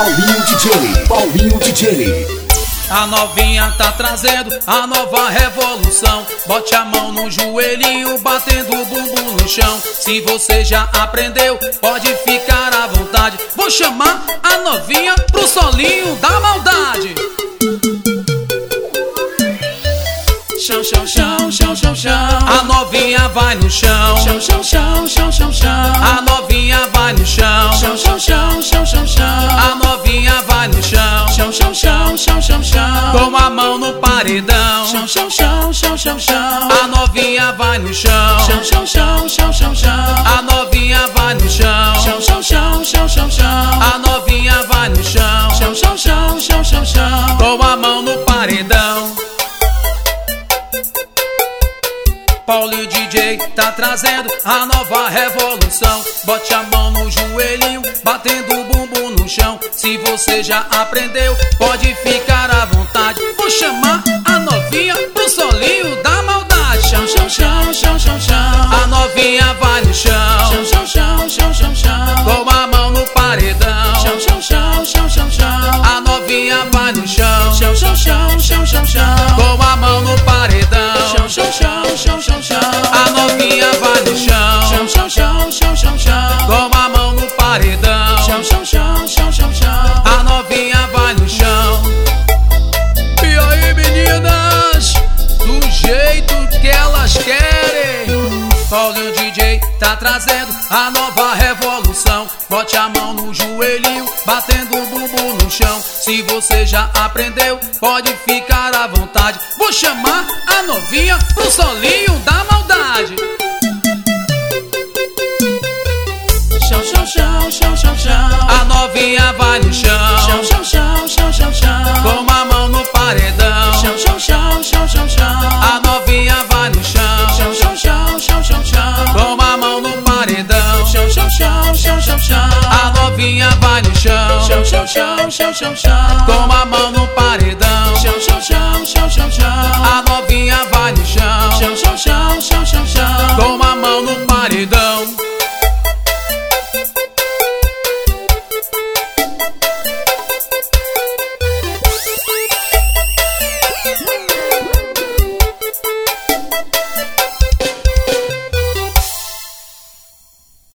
Paulinho DJ. A novinha tá trazendo a nova revolução. Bote a mão no joelhinho, batendo o bumbum no chão. Se você já aprendeu, pode ficar à vontade. Vou chamar a novinha pro solinho da maldade. Chão, chão, chão, chão, chão, chão. A novinha vai no chão. Chão, chão, chão, chão, chão, chão. A novinha vai no chão. Chão, chão, chão, chão, chão, chão. A novinha vai no chão. Chão, chão, chão, chão, chão, chão. Com a mão no paredão. Chão, chão, chão, chão, chão, chão. A novinha vai no chão. Chão, chão, chão, chão, chão, chão. A novinha vai no chão. Chão, chão, chão, chão, chão, chão. A novinha vai no chão. Chão, chão, chão, chão, chão, chão. Com a mão no paredão. Paulinho DJ tá trazendo a nova revolução. Bote a mão no joelhinho, batendo o bumbum no chão. Se você já aprendeu, pode ficar à vontade. Vou chamar a novinha pro solinho da maldade. Chão, chão, chão, chão, chão, chão. A novinha vai no chão. Chão, chão, chão, chão, chão, chão. Com a mão no paredão. Chão, chão, chão, chão, chão, chão. A novinha vai no chão. Chão, chão, chão, chão, chão, chão. Com a mão no paredão. Chão, chão, chão, chão, chão, chão. A novinha vai no chão. Chão, chão, chão, chão, chão, chão. Com a mão no paredão. Chão, chão, chão, chão, chão, chão. A novinha vai no chão. E aí, meninas, do jeito que elas querem. Paulinho DJ tá trazendo a nova revolução. Bote a mão no joelhinho, batendo o bumbum no chão. Se você já aprendeu, pode ficar à vontade. Vou chamar a novinha pro solinho da maldade. Chão, chão, chão, chão, chão, chão. A novinha vai no chão. Chão, chão, chão, chão, chão, chão. Com a mão no paredão. Chão, chão, chão, chão, chão, chão. A novinha vai no chão. Chão, chão, chão, chão, chão, chão. Com a mão no paredão. Chão, chão, chão, chão, chão, chão. A novinha vai no chão. Chão, chão, chão, chão, chão, chão. Com a